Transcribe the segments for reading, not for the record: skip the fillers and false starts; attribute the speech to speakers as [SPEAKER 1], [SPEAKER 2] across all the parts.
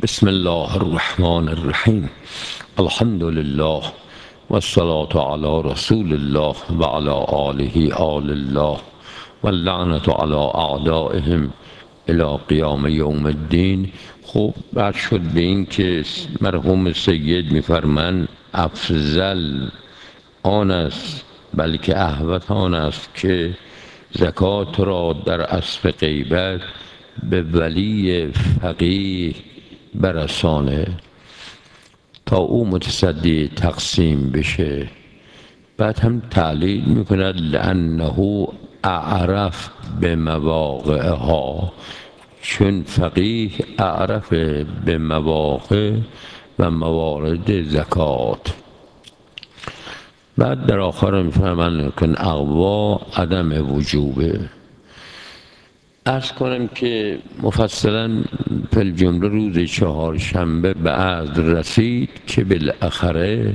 [SPEAKER 1] بسم الله الرحمن الرحیم. الحمد لله و الصلاة علی رسول الله و علی آله آل الله و اللعنة علی اعدائهم الی قیام یوم الدین. خوب بعد شد به این که مرحوم سید میفرمان افضل آن است بلکه احوط آن است که زکات را در عصر غیبت به ولی فقیه برسانه تا او متصدی تقسیم بشه. بعد هم تعلیل میکند لانه اعرف به مواقعها، چون فقیه اعرف به مواقع و موارد زکات. بعد در آخر میفهمند که اقوا عدم وجوبه. عرض کنم که مفصلا فی الجمله روز چهارشنبه به عرض رسید که بالاخره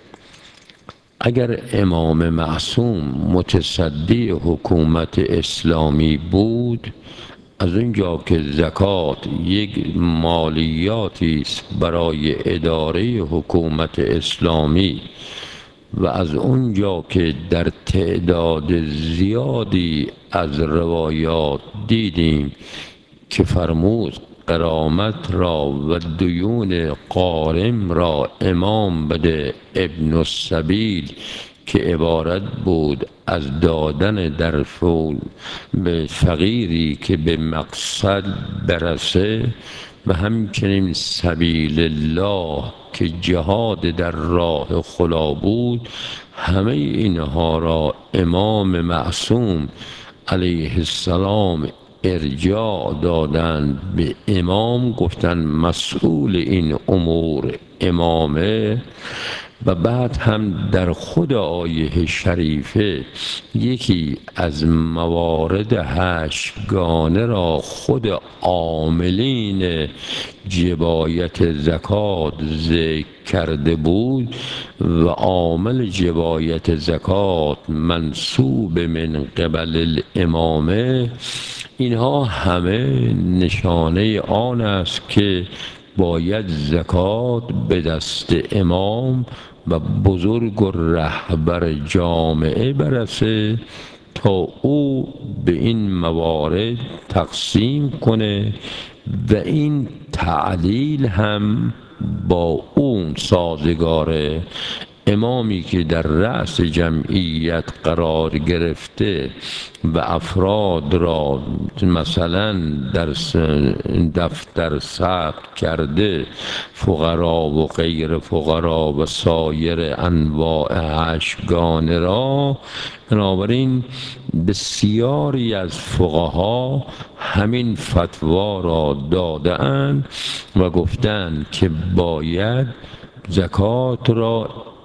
[SPEAKER 1] اگر امام معصوم متصدی حکومت اسلامی بود، از اونجا که زکات یک مالیاتی است برای اداره حکومت اسلامی و از اونجا که در تعداد زیادی از روایات دیدیم که فرمود غرامت را و دیون غارم را امام بده ابن السبیل، که عبارت بود از دادن در فول به فقیری که به مقصد برسه، و همچنین سبیل الله که جهاد در راه خدا بود. همه اینها را امام معصوم علیه السلام ارجاع دادند به امام، گفتن مسئول این امور امامه. و بعد هم در خود آیه شریفه یکی از موارد هشتگانه را خود عاملین جبایت زکات ذکر کرده بود و عامل جبایت زکات منصوب من قبل الامامه. اینها همه نشانه آن است که باید زکات به دست امام و بزرگ و رهبر جامعه برسه تا او به این موارد تقسیم کنه و این تعلیل هم با اون سازگاره. امامی که در رأس جمعیت قرار گرفته و افراد را مثلا در دفتر ثبت کرده، فقرا و غیر فقرا و سایر انواع هشتگانه را، بنابراین بسیاری از فقها همین فتوا را داده اند و گفتند که باید زکات را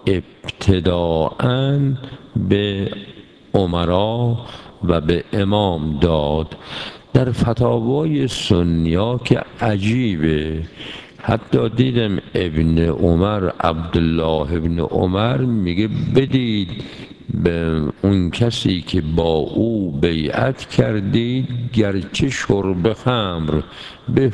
[SPEAKER 1] ابتداءً به امرا و به امام داد. در فتاوای سنیا که عجیبه، حتی دیدم ابن عمر، عبدالله ابن عمر میگه بدید به اون کسی که با او بیعت کردید گرچه شرب خمر به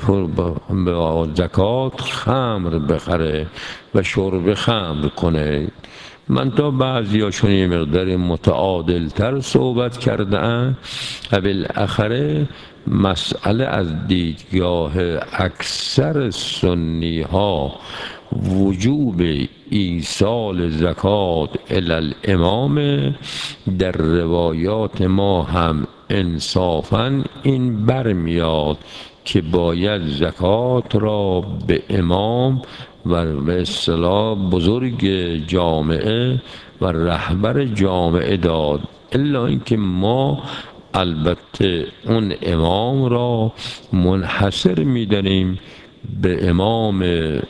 [SPEAKER 1] زکات خمر بخره و شرب خمر کنه. من تا بعضیاشون یه مقدار متعادل تر صحبت کردن و بالاخره مسئله از دیدگاه اکثر سنی ها وجوب ایصال زکات الی الامام. در روایات ما هم انصافاً این برمیاد که باید زکات را به امام و به اصطلاح بزرگ جامعه و رهبر جامعه داد، الا اینکه ما البته اون امام را منحصر می‌دانیم به امام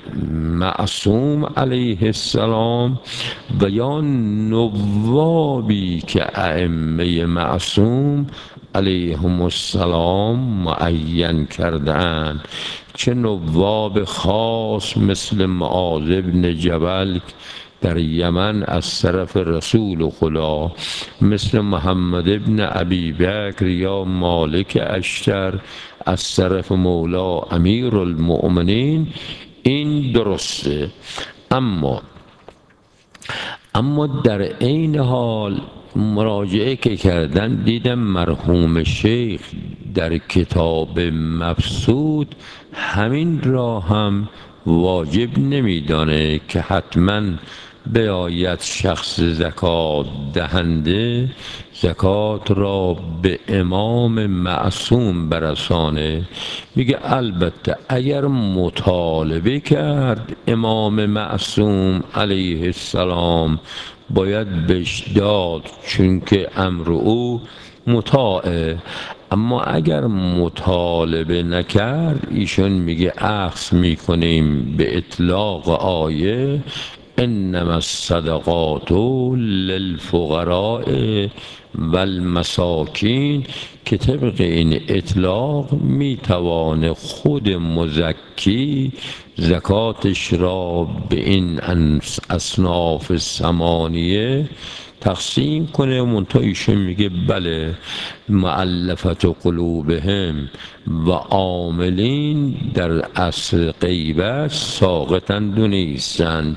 [SPEAKER 1] معصوم علیه السلام و یا نوابی که ائمه معصوم علیهم السلام معین کردند، چه نواب خاص مثل معاذ بن جبل در یمن از طرف رسول خدا، مثل محمد ابن ابی بکر یا مالک اشتر از طرف مولا امیر المؤمنین، این درسته. اما در عین حال مراجعه که کردن دیدم مرحوم شیخ در کتاب مبسوط همین را هم واجب نمیدانه که حتما بیاید شخص زکات دهنده زکات را به امام معصوم برسانه. میگه البته اگر مطالبه کرد امام معصوم علیه السلام باید بهش داد، چون که امر او مطاعه. اما اگر مطالبه نکرد ایشون میگه اخذ میکنیم به اطلاق آیه انما الصدقات للفقراء والمساکین، که طبق این اطلاق میتوانه خود مزکی زکاتش را به این اصناف ثمانیه تقسیم کنه. منتها ایشون میگه بله، مؤلفت قلوبهم و عاملین در اصل غیبت ساقطند و نیستند،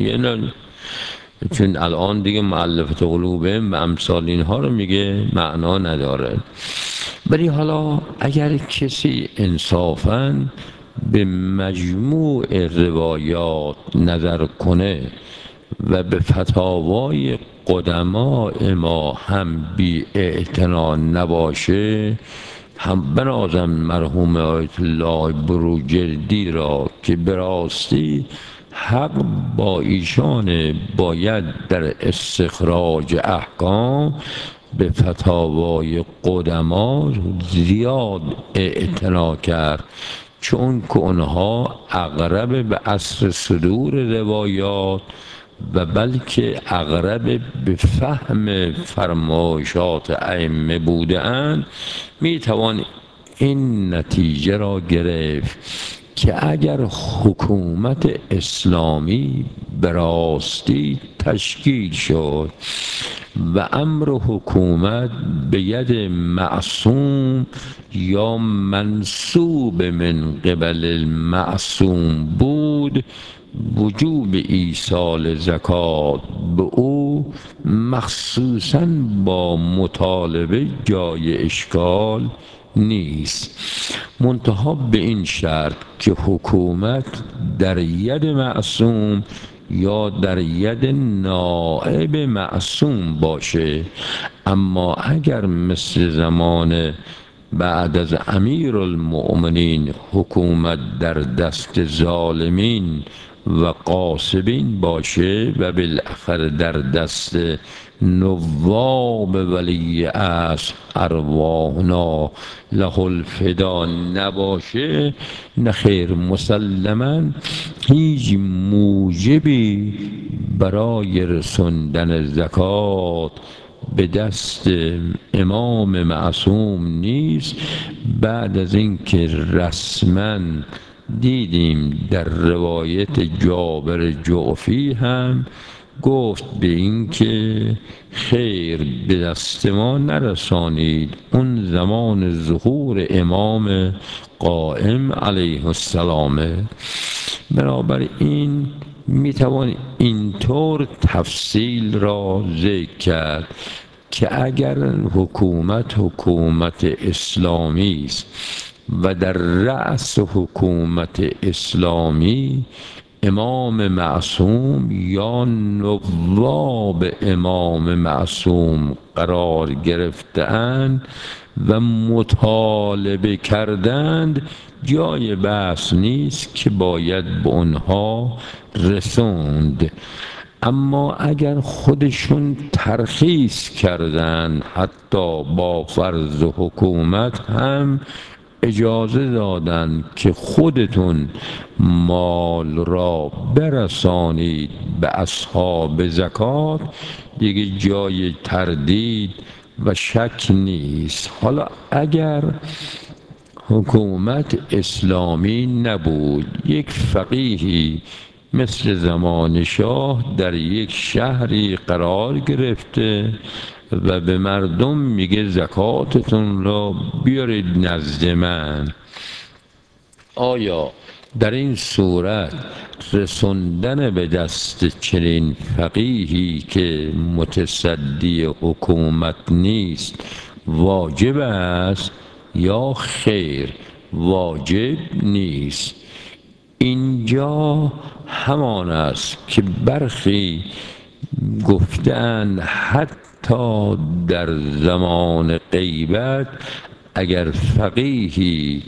[SPEAKER 1] چون الان دیگه مؤلفت قلوبهم و امثال اینها رو میگه معنا نداره. ولی حالا اگر کسی انصافاً به مجموع روایات نظر کنه و به فتاوای قدماء ما هم بی اعتنا نباشه، هم بنازم مرحوم آیت الله بروجردی را که به راستی حق با ایشان، باید در استخراج احکام به فتاوای قدما زیاد اعتنا کرد، چون که اونها اقرب به اصل صدور روایات و بلکه اقرب به فهم فرمایشات ائمه بوده اند. میتوان این نتیجه را گرفت که اگر حکومت اسلامی به راستی تشکیل شد و امر حکومت به ید معصوم یا منسوب من قبل المعصوم بود، وجوب ایصال زکات به او مخصوصاً با مطالبه جای اشکال نیست، منتها به این شرط که حکومت در ید معصوم یا در ید نائب معصوم باشه. اما اگر مثل زمان بعد از امیر المؤمنین حکومت در دست ظالمین و قاصبین باشه و بالاخره در دست نواب ولی عصر ارواحنا له الفدا نباشه، نخیر، مسلما هیچ موجبی برای رسوندن زکات به دست امام معصوم نیست. بعد از اینکه رسما دیدیم در روایت جابر جعفی هم گفت به این که خیر به دست ما نرسانید، اون زمان ظهور امام قائم علیه السلام. بنابراین میتوان اینطور تفصیل را ذکر کرد که اگر حکومت اسلامی است و در رأس حکومت اسلامی امام معصوم یا نواب امام معصوم قرار گرفتند و مطالبه کردند، جای بحث نیست که باید به آنها رسوند. اما اگر خودشون ترخیص کردند، حتی با فرض حکومت هم اجازه دادند که خودتون مال را برسانید به اصحاب زکات، دیگه جای تردید و شک نیست. حالا اگر حکومت اسلامی نبود، یک فقیهی مثل زمان شاه در یک شهری قرار گرفته و به مردم میگه زکاتتون را بیارید نزد من. آیا در این صورت رسوندن به دست چنین فقیهی که متصدی حکومت نیست واجب است یا خیر واجب نیست؟ اینجا همان است که برخی گفتند حتی در زمان غیبت اگر فقیهی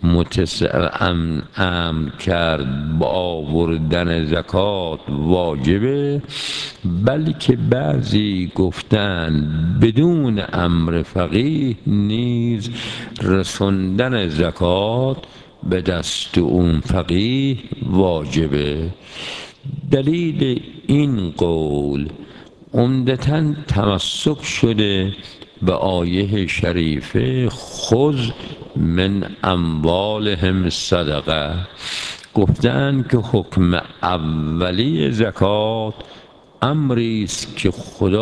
[SPEAKER 1] امر کرد با آوردن زکات واجبه، بلکه بعضی گفتند بدون امر فقیه نیز رسوندن زکات به دست اون فقیه واجبه. دلیل این قول عمدتاً تمسک شده به آیه شریفه خذ من اموالهم صدقه. گفتند که حکم اولی زکات امری است که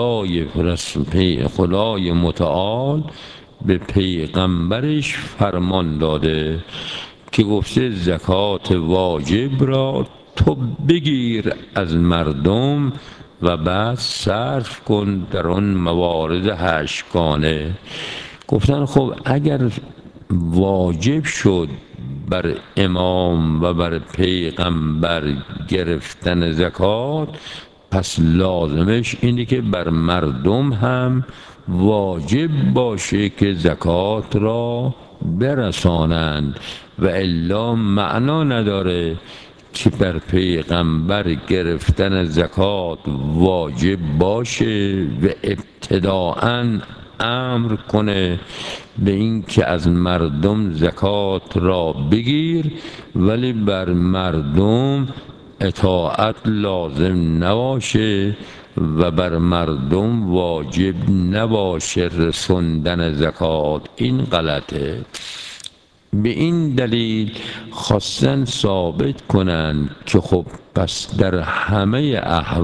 [SPEAKER 1] خدای متعال به پیغمبرش فرمان داده که گفته زکات واجب را تو بگیر از مردم و بعد صرف کن در آن موارد هشتگانه. گفتن خب اگر واجب شد بر امام و بر پیغمبر گرفتن زکات، پس لازمش اینه که بر مردم هم واجب باشه که زکات را برسانند، و الا معنا نداره که بر پیغمبر گرفتن زکات واجب باشه و ابتداءً امر کنه به این که از مردم زکات را بگیر، ولی بر مردم اطاعت لازم نباشه و بر مردم واجب نباشه رسوندن زکات. این غلطه. به این دلیل خواستن ثابت کنند که خب پس در همه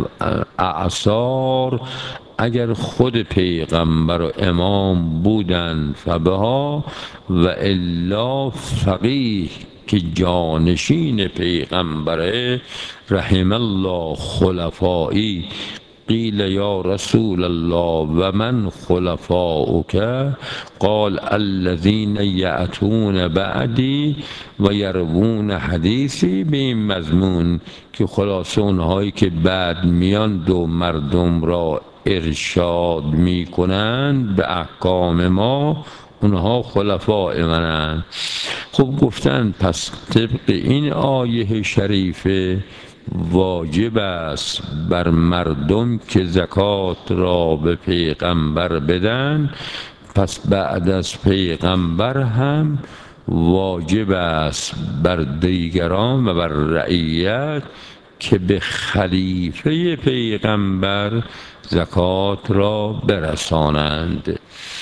[SPEAKER 1] اعصار اگر خود پیغمبر و امام بودند فبها، و الا فقیه که جانشین پیغمبره رحم الله خلفایی. قیل یا رسول الله و من خلفاؤک؟ قال الذین یأتون بعدی و یروون حدیثی به این مضمون، که خلاصه اونهایی که بعد میان دو مردم را ارشاد میکنند به احکام ما، اونها خلفاء منند. خب گفتن پس طبق این آیه شریفه واجب است بر مردم که زکات را به پیغمبر بدن، پس بعد از پیغمبر هم واجب است بر دیگران و بر رعیت که به خلیفه پیغمبر زکات را برسانند.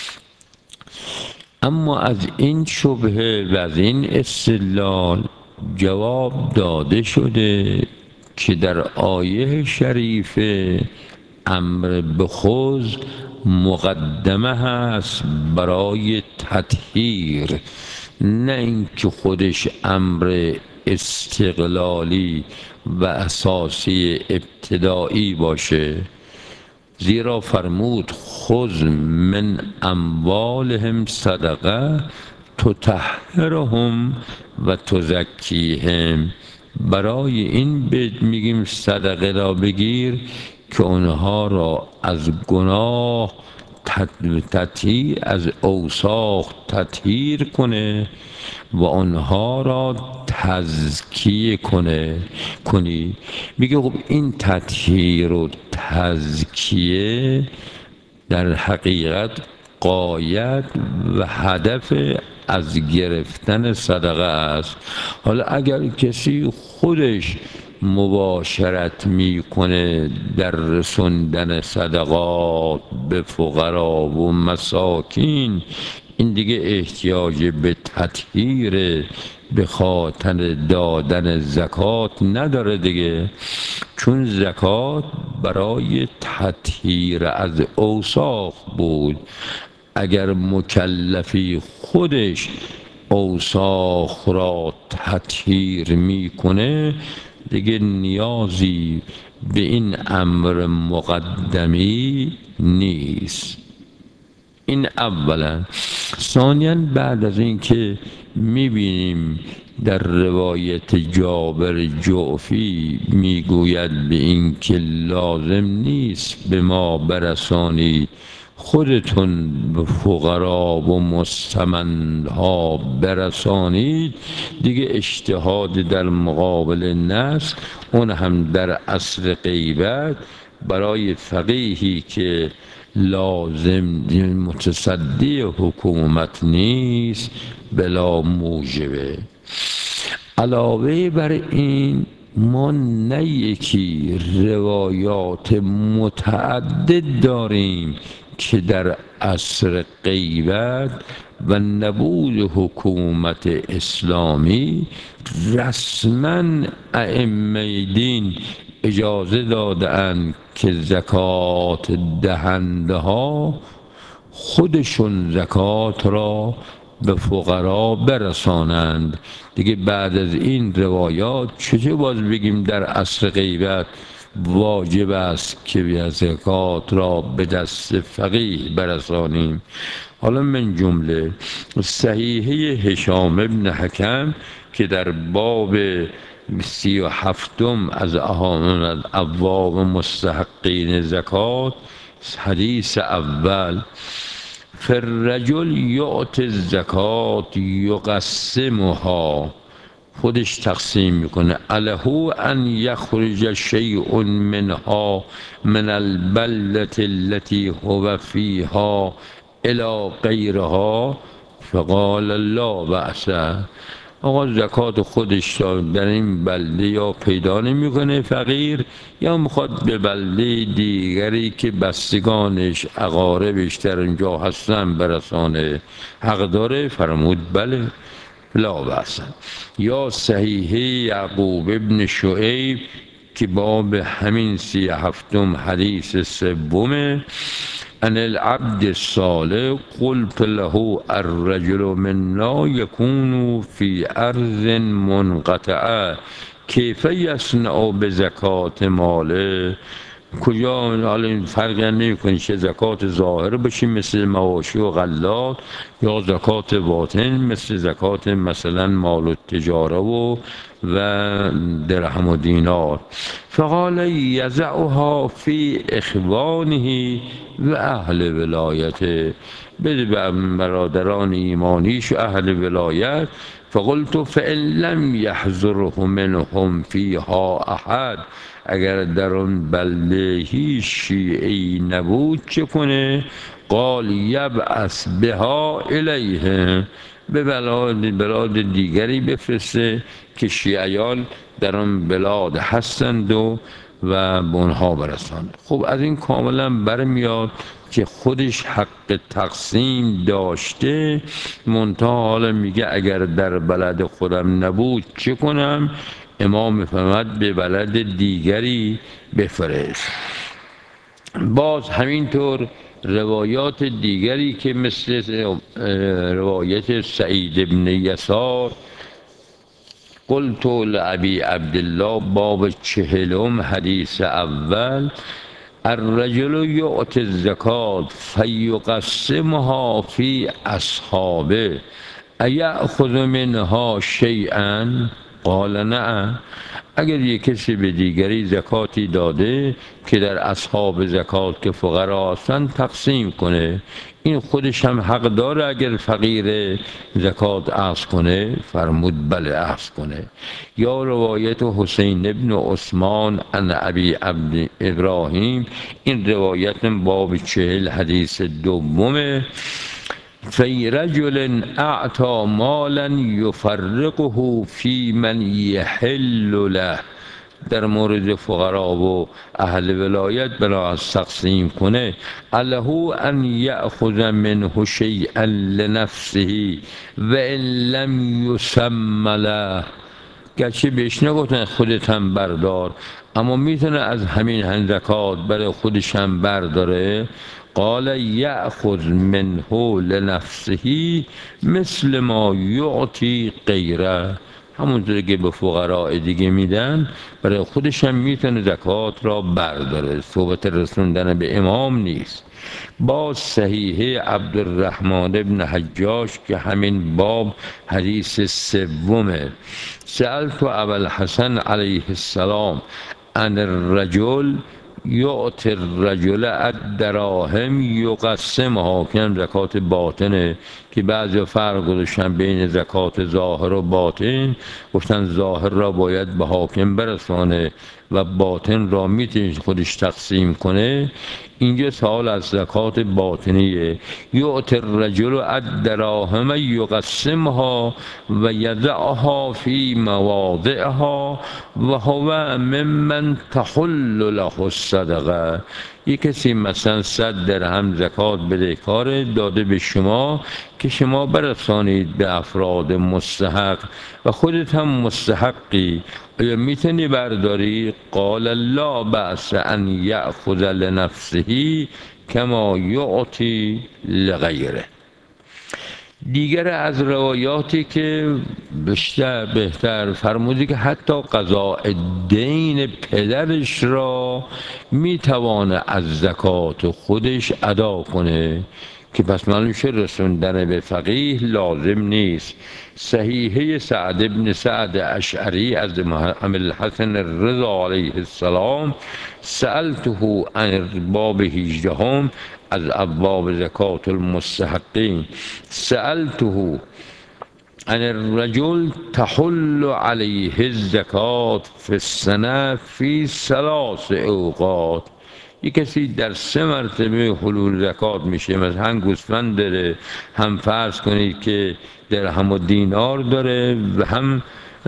[SPEAKER 1] اما از این شبهه و از این استدلال جواب داده شده که در آیه شریفه امر به خذ مقدمه هست برای تطهیر، نه اینکه خودش امر استقلالی و اساسی ابتدایی باشه. زیرا فرمود خذ من اموالهم صدقه تطهرهم و تزکیهم. برای این میگیم صدقه را بگیر که اونها را از گناه تطهیر، از اوساخ تطهیر کنه و آنها را تزکیه کنی. میگه خب این تطهیر و تزکیه در حقیقت غایت و هدف از گرفتن صدقه است. حالا اگر کسی خودش مباشرت میکنه در رسوندن صدقات به فقرا و مساکین، این دیگه احتیاج به تطهیر به خاطر دادن زکات نداره دیگه، چون زکات برای تطهیر از اوصاف بود. اگر مکلفی خودش اوصاف را تطهیر میکنه دیگه نیازی به این امر مقدمی نیست. این اولا. ثانیاً بعد از این که میبینیم در روایت جابر جعفی میگوید به این که لازم نیست به ما برسانی، خودتون به فقرا و مستمندها برسانید، دیگه اجتهاد در مقابل نص، اون هم در عصر غیبت برای فقیهی که لازم متصدی حکومت نیست بلا موجبه. علاوه بر این ما نه یکی روایات متعدد داریم که در عصر غیبت و نبود حکومت اسلامی رسما ائمه دین اجازه دادند که زکات دهنده ها خودشون زکات را به فقرا برسانند. دیگه بعد از این روایات چطور باز بگیم در عصر غیبت واجب است که زکات را به دست فقیه برسانیم؟ حالا من جمله صحیحه هشام ابن حکم که در باب 37 از ابواب مستحقین زکات، حدیث اول فالرجل یعطی الزکات یقسمها، خودش تقسیم میکنه، اله ان یخرج شیء منها من البلدة التي هو فيها الى غیرها، فقال لا بأس. آقا زکات خودش در این بلده یا پیدا نمیکنه فقیر، یا میخواد به بلده دیگری که بستگانش اقاربش در اونجا هستن برسانه، حق داره؟ فرمود بله لا بأس. یا صحیحه یعقوب ابن شعیب که باب همین 37 حدیث سومه، ان العبد الصالح قلت له الرجل منا يكون في ارض منقطعه کیف یصنع بزکات ماله. کجا حالا این فرق نمی‌کنه چه زکات ظاهر باشی مثل مواشی و غلات، یا زکات باطن مثل زکات مثلا مال و تجاره و درهم و دینار. فقال یضعها فی اخوانه و اهل ولایته، بده به برادران ایمانیش و اهل ولایت. فقلت فإن لم يحضره منهم فيها احد، اگر در اون بلده هیچ شیعی نبود چه کنه؟ قال یبعث بها الیه، به بلاد دیگری بفرسته که شیعیان در اون بلاد هستند و به اونها برساند. خب از این کاملا برمیاد که خودش حق تقسیم داشته، منتها حالا میگه اگر در بلد خودم نبود چه کنم؟ امام فرمود به بلد دیگری بفرست. باز همینطور روایات دیگری که مثل روایت سعید بن یسار، قلت لأبی عبدالله باب 40 حدیث اول، الرجل یعطی الزکات فیقسمها فی اصحابه ایأخذ منها شیئا؟ قال نعم. اگر یک کسی به دیگری زکاتی داده که در اصحاب زکات که فقرا هستند تقسیم کنه، این خودش هم حق داره اگر فقیر زکات اخذ کنه؟ فرمود بله اخذ کنه. یا روایت حسین ابن عثمان عن ابی عبد ابراهیم، این روایت باب 40 حدیث دومه، فی رجل اعطى مالا یفرقه فی من یحل له در مورد فقرا و اهل ولایت بنا از تقسیم کنه، اله ان یأخذ منه شیئا لنفسه و ان لم یسم له، گرچه بهش نگفتن خودت هم بردار، اما میتونه از همین زکات برای خودش هم برداره. قال یأخذ منه لنفسه مثل ما یعطی غیره، همونطور که به فقراء دیگه میدن برای خودش هم میتونه زکات را برداره. صحبت رسوندن به امام نیست. با صحیحه عبدالرحمن ابن حجاج که همین باب حدیث سومه، سألت ابوالحسن علیه السلام عن الرجل یعطی الرجل الدراهم یقسمها، که هم زکات باطنه که بعضی فرق گذاشتن بین زکات ظاهر و باطن، گفتن ظاهر را باید به حاکم برسانه و باطن را میتونه خودش تقسیم کنه. اینجا سوال از زکات باطنیه. یعطی الرجل الدراهم یقسمها و یضعها فی مواضعها و هو ممن تحل له الصدقه. یک کسی مثلا 100 درهم زکات بدهکار داده به شما که شما برسانید به افراد مستحق و خودت هم مستحقی، آیا میتونی برداری؟ قال لا بأس ان یأخذ لنفسه کما یعطی لغیره. دیگر از روایاتی که بهتر فرمودی که حتی قضاء دین پدرش را میتوانه از زکات خودش ادا کنه، که پس معلوم شد رسوندن به فقیه لازم نیست. صحیحه سعد ابن سعد اشعری از محمد الحسن الرضا علیه السلام، سألته عن باب 18 از ابواب زکات المستحقین، سألته عن الرجل تحل علیه الزکات فی السنه فی 3 اوقات. یک کسی در 3 مرتبه حلول زکات میشه، مثلا هم گوسفند داره، هم فرض کنید که درهم و دینار داره و هم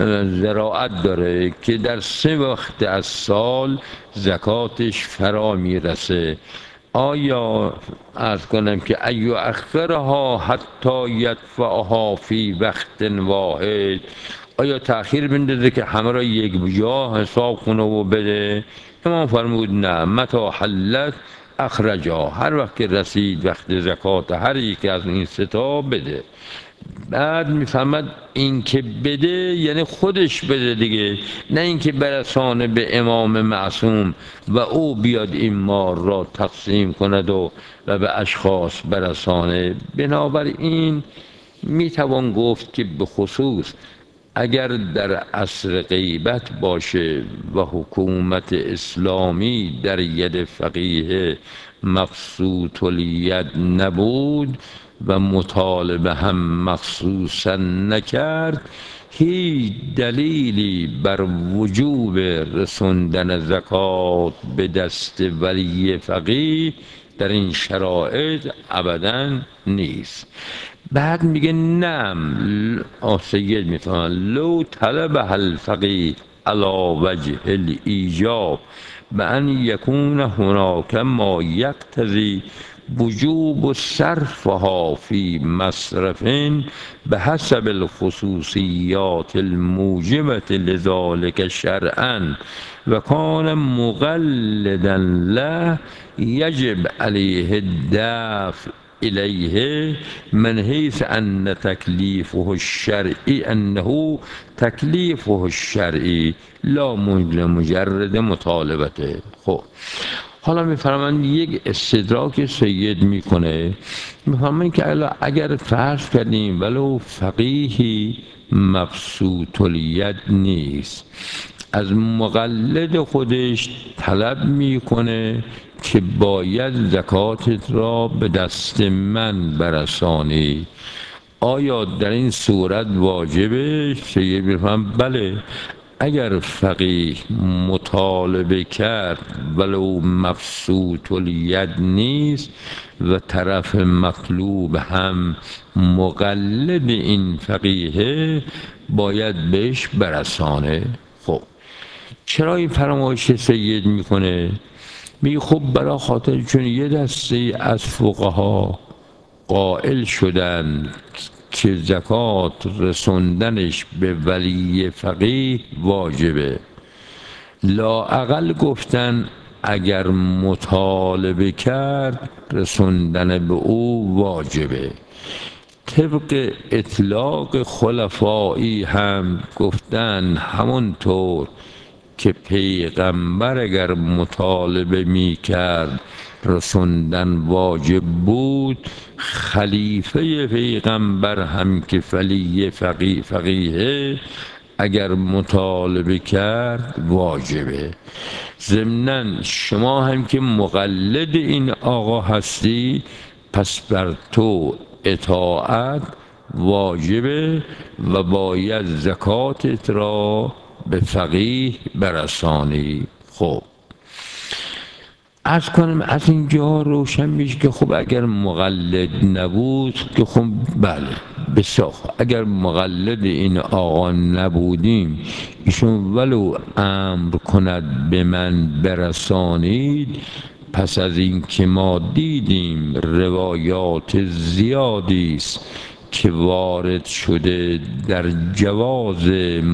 [SPEAKER 1] زراعت داره، که در 3 وقت از سال زکاتش فرا میرسه. آیا عرض کنم که ایو اخرها حتی یدفعها فی وقت واحد، آیا تأخیر بندازه که همه را یک جا حساب کنه و بده؟ امام فرمود نه، متى حلت اخرجها، هر وقت که رسید وقت زکات هر یکی از این 3 تا بده. بعد میفهمد این که بده یعنی خودش بده دیگه، نه اینکه برسانه به امام معصوم و او بیاد این مال را تقسیم کند و به اشخاص برسانه. بنابراین میتوان گفت که به خصوص اگر در عصر غیبت باشه و حکومت اسلامی در ید فقیه مبسوط الید نبود و مطالبه هم مخصوصا نکرد، هیچ دلیلی بر وجوب رسوندن زکات به دست ولی فقیه در این شرایط ابدا نیست. بعد میگه نعم، سید میفهمن لو طلبها الفقیه علی وجه الایجاب بأن یکون هناک ما یقتضی وجوب صرفها فی مصرف بحسب الخصوصیات الموجبة لذلك شرعا و کان مقلدا له یجب علیه الدفع الیه من حیث ان تکلیفه الشرعی انه تکلیفه الشرعی لا مجرد مطالبته. خب حالا میفرمایند یک استدراک سید میکنه، میفرمایند که اگر فرض کردیم ولو فقیهی مبسوط الید نیست، از مقلد خودش طلب میکنه که باید زکاتت را به دست من برسانی، آیا در این صورت واجبه؟ سید میفرمایند بله، اگر فقیه مطالبه کرد ولو مبسوط الید نیست و طرف مطلوب هم مقلد این فقیه، باید بهش برسانه. خب چرا این فرمایش سید میکنه؟ میگه خب برای خاطر چون یه دسته از فقها قائل شدند که زکات رسوندنش به ولی فقیه واجبه، لااقل گفتن اگر مطالبه کرد رسوندن به او واجبه. طبق اطلاق خلفایی هم گفتن همونطور که پیغمبر اگر مطالبه می کرد رسوندن واجب بود، خلیفه پیغمبر هم که ولی فقیه اگر مطالبه کرد واجبه. ضمناً شما هم که مقلد این آقا هستی، پس بر تو اطاعت واجبه و باید زکاتت را به فقیه برسانی. خب عرض کنم از اینجا روشن میشه که خب اگر مقلد نبود که خب بله بسیار، اگر مقلد این آقا نبودیم ایشون ولو امر کند به من برسانید، پس از این که ما دیدیم روایات زیادی است که وارد شده در جواز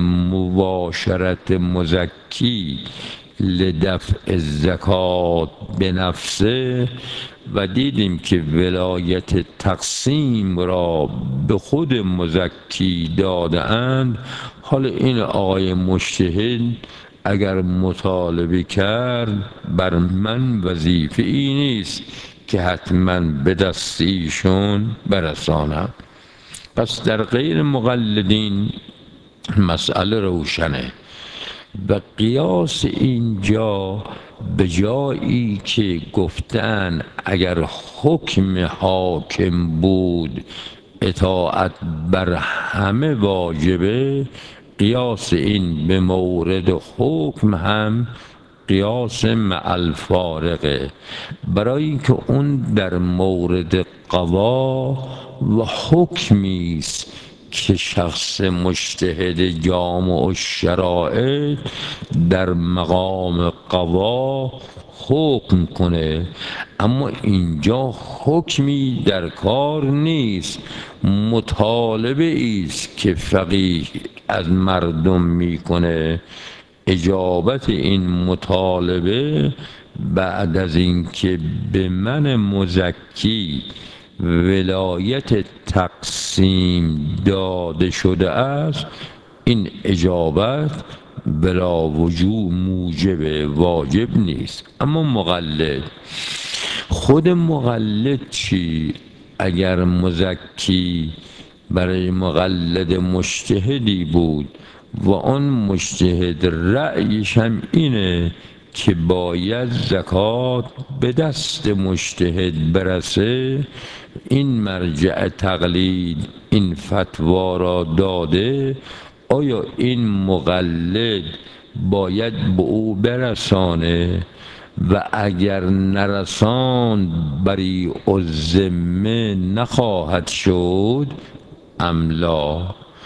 [SPEAKER 1] مباشرت مزکی لدفع الزکات به نفسه، و دیدیم که ولایت تقسیم را به خود مزکی داده اند. حالا این آقای مجتهد اگر مطالبه کرد، بر من وظیفه ای نیست که حتما به دست ایشون برسانم. پس در غیر مقلدین مسئله روشنه و قیاس اینجا به جایی که گفتن اگر حکم حاکم بود اطاعت بر همه واجبه، قیاس این به مورد حکم هم قیاس مع الفارقه، برای اینکه اون در مورد قضا و حکمی است که شخص مجتهد جامع الشرائع در مقام قضا حکم کنه، اما اینجا حکمی در کار نیست، مطالبه است که فقیه از مردم میکنه. اجابت این مطالبه بعد از اینکه به من مزکی ولایت تقسیم داده شده است، این اجابت بلا وجوب موجب واجب نیست. اما مقلد، خود مقلد چی؟ اگر مزکی برای مقلد مجتهدی بود و آن مجتهد رأیش هم اینه که باید زکات به دست مجتهد برسه، این مرجع تقلید این فتوا را داده، آیا این مقلد باید به او برسانه و اگر نرساند بری الذمه نخواهد شد ام لا؟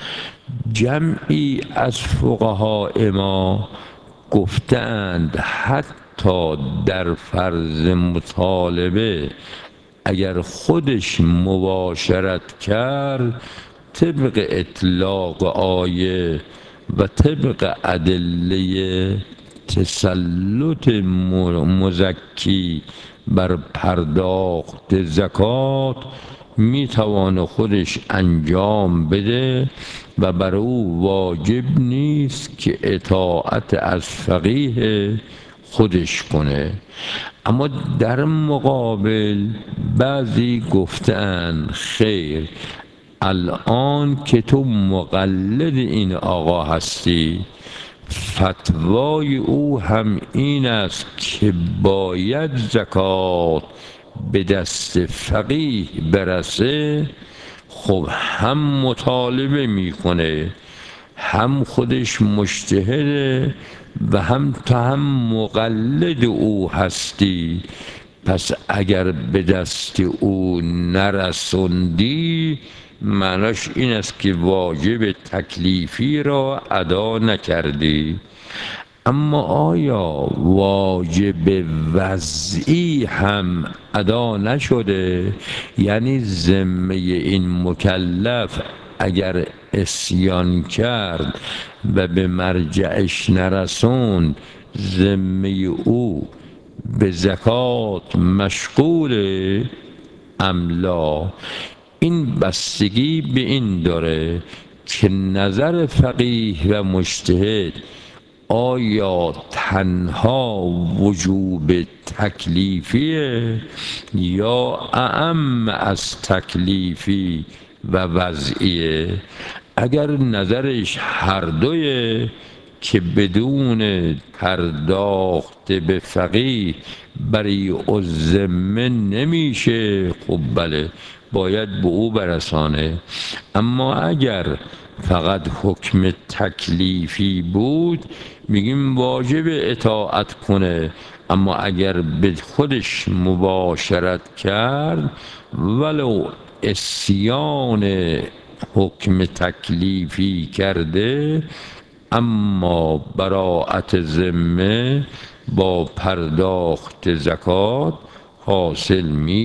[SPEAKER 1] جمعی از فقهای ما گفتند حتی در فرض مطالبه اگر خودش مباشرت کرد، طبق اطلاق آیه و طبق ادله تسلط مزکی بر پرداخت زکات میتوانه خودش انجام بده و بر او واجب نیست که اطاعت از فقیه خودش کنه. اما در مقابل بعضی گفتن خیر، الان که تو مقلد این آقا هستی، فتوای او هم این است که باید زکات به دست فقیه برسه، خب هم مطالبه میکنه، هم خودش مجتهده و هم تو هم مقلد او هستی، پس اگر به دست او نرسوندی معناش این است که واجب تکلیفی را ادا نکردی. اما آیا واجب وضعی هم ادا نشده؟ یعنی ذمه این مکلف اگر عصیان کرد و به مرجعش نرسوند، ذمه او به زکات مشغوله ام لا؟ این بستگی به این داره که نظر فقیه و مجتهد آیا تنها وجوب تکلیفیه یا اعم از تکلیفی و وضعیه. اگر نظرش هر دویه که بدون پرداخت به فقیه بری الذمه نمیشه، خب بله باید به او برسانه. اما اگر فقط حکم تکلیفی بود میگیم واجب اطاعت کنه، اما اگر به خودش مباشرت کرد ولو عصیان حکم تکلیفی کرده، اما براءت ذمه با پرداخت زکات حاصل می